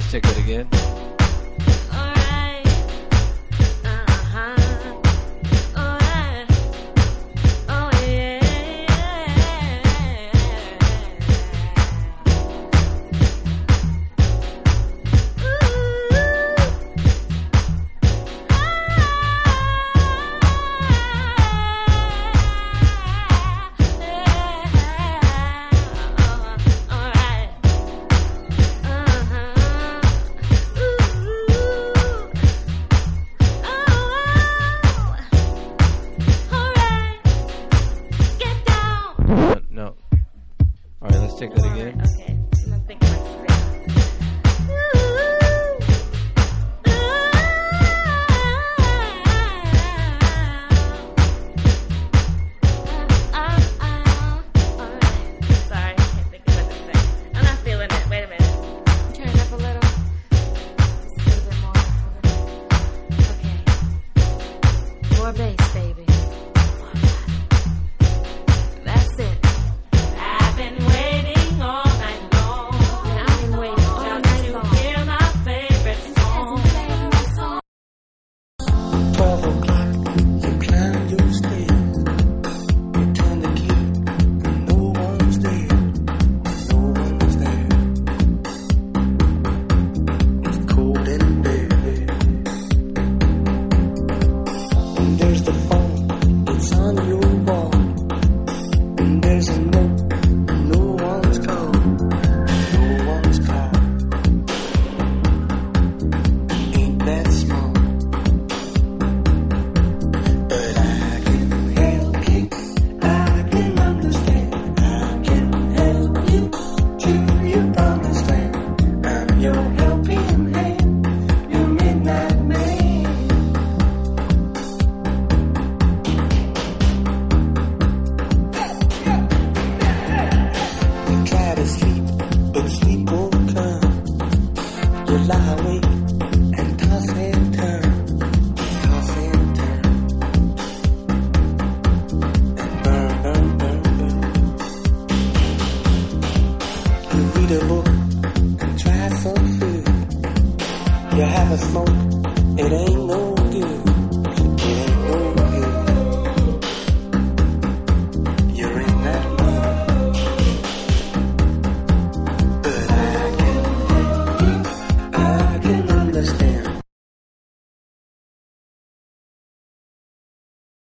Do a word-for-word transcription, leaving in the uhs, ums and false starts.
let's take that again. Take that again. Okay. I'm gonna think about Sorry, I can't think of what to say. I'm not feeling it. Wait a minute. Turn it up a little. Just a little bit more. Okay. More bass, baby. That's it. I've been waiting all night long. I've been waiting all just night to long. hear my favorite song. Twelve o'clock, you climb your stairs. You turn the key, but no one's there. No one's there. It's cold in there. And there's the phone, it's on your wall. And there's a note, no one's called. No one's called. Ain't that small? But I can help you, I can understand, I can help you till you understand. I'm your helping hand, your midnight man. You try to sleep, but sleep won't come. You lie awake and toss and turn, toss and turn. Burn, burn, burn, burn. You read a book and try some food. You have a smoke, it ain't no good. It ain't no good. You're in that mood. But I can help you, I can understand.